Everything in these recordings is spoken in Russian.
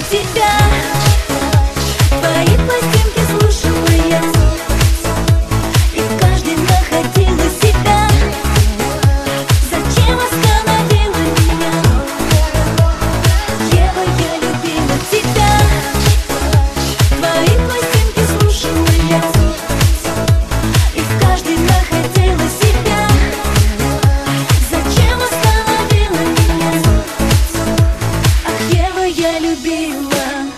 тебя. Твои пластинки слушала я, и в каждой находила себя. Зачем остановила меня? Ева, я любила тебя. Твои пластинки слушала я, и в каждой находила себя. Зачем остановила меня? Ах, Ева, я любила.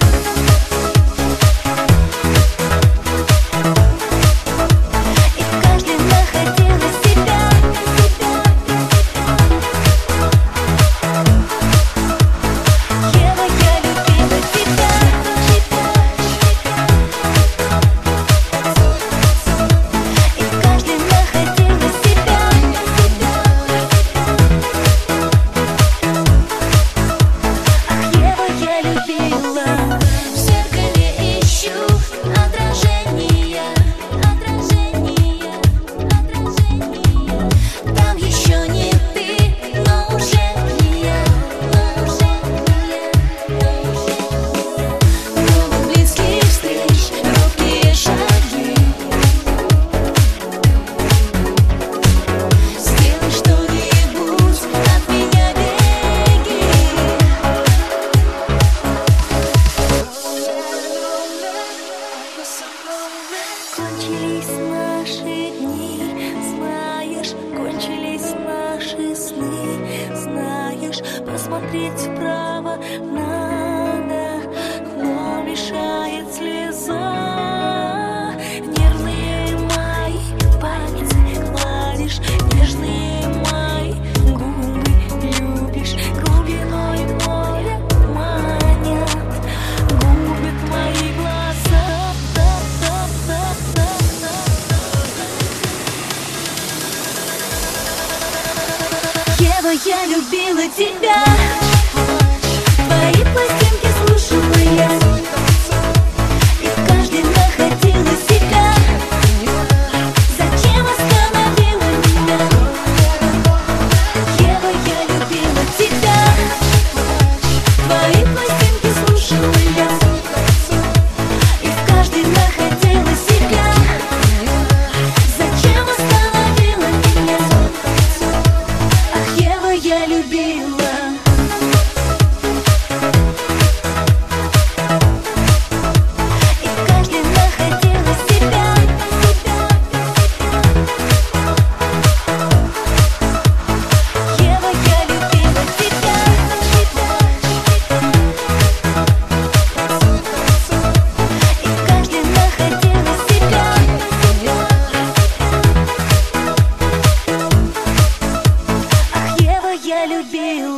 Кончились наши дни, знаешь, кончились наши сны, знаешь, посмотреть вправо надо, но мешает слеза. Нервные мои пальцы гладишь, нежные мои губы любишь, глубиной моря манят, губят мои глаза. Ева, я любила тебя. Твои пластинки слушала я, и в каждой находила себя. Зачем остановила меня? Ева, я любила тебя. Твои пластинки слушала я, и в каждой находила себя. Зачем остановила меня? Ах, Ева, я любила. И в каждой находила себя. Ева, я любила тебя. И в каждой находила себя. Ах, Ева, я любила.